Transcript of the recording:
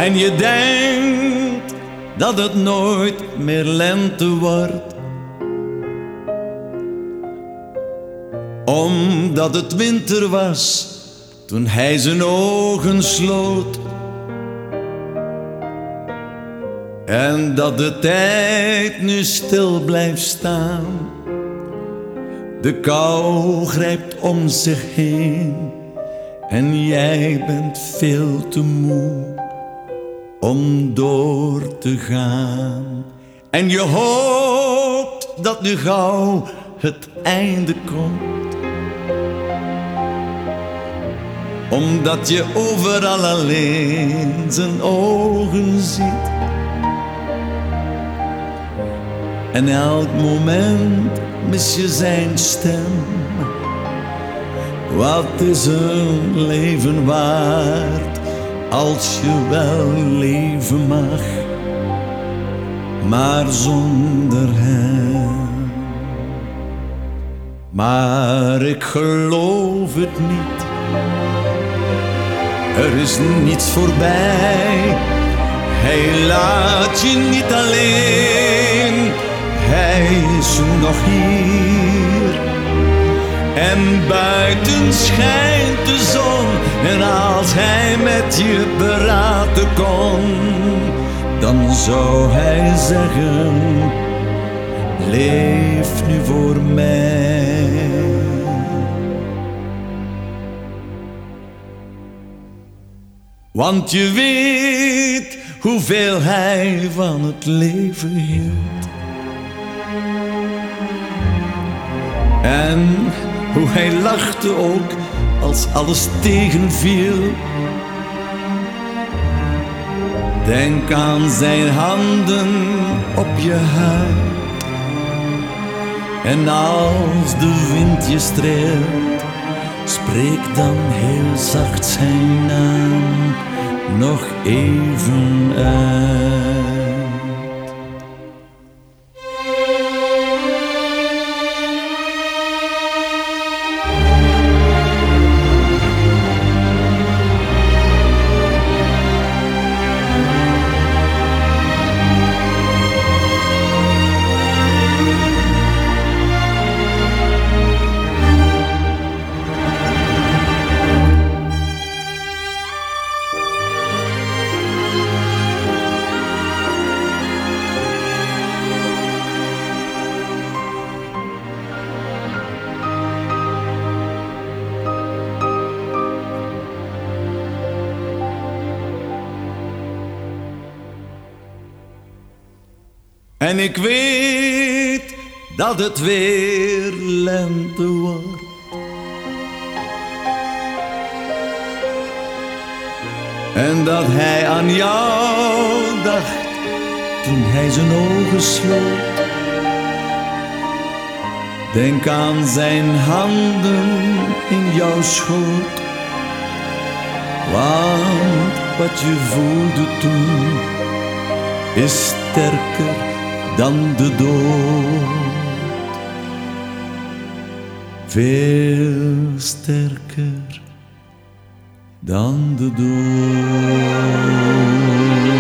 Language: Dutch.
En je denkt dat het nooit meer lente wordt, omdat het winter was toen hij zijn ogen sloot. En dat de tijd nu stil blijft staan, de kou grijpt om zich heen en jij bent veel te moe om door te gaan. En je hoopt dat nu gauw het einde komt, omdat je overal alleen zijn ogen ziet. En elk moment mis je zijn stem. Wat is een leven waard als je wel leven mag, maar zonder hem? Maar ik geloof het niet, er is niets voorbij. Hij laat je niet alleen, hij is nog hier. En buiten schijnt de zon, en als hij met je praten kon, dan zou hij zeggen, leef nu voor mij. Want je weet hoeveel hij van het leven hield. En hoe hij lachte ook als alles tegenviel. Denk aan zijn handen op je huid. En als de wind je streelt, spreek dan heel zacht zijn naam nog even uit. En ik weet dat het weer lente wordt. En dat hij aan jou dacht toen hij zijn ogen sloot. Denk aan zijn handen in jouw schoot. Want wat je voelde toen is sterker dan de dood. Veel sterker dan de dood.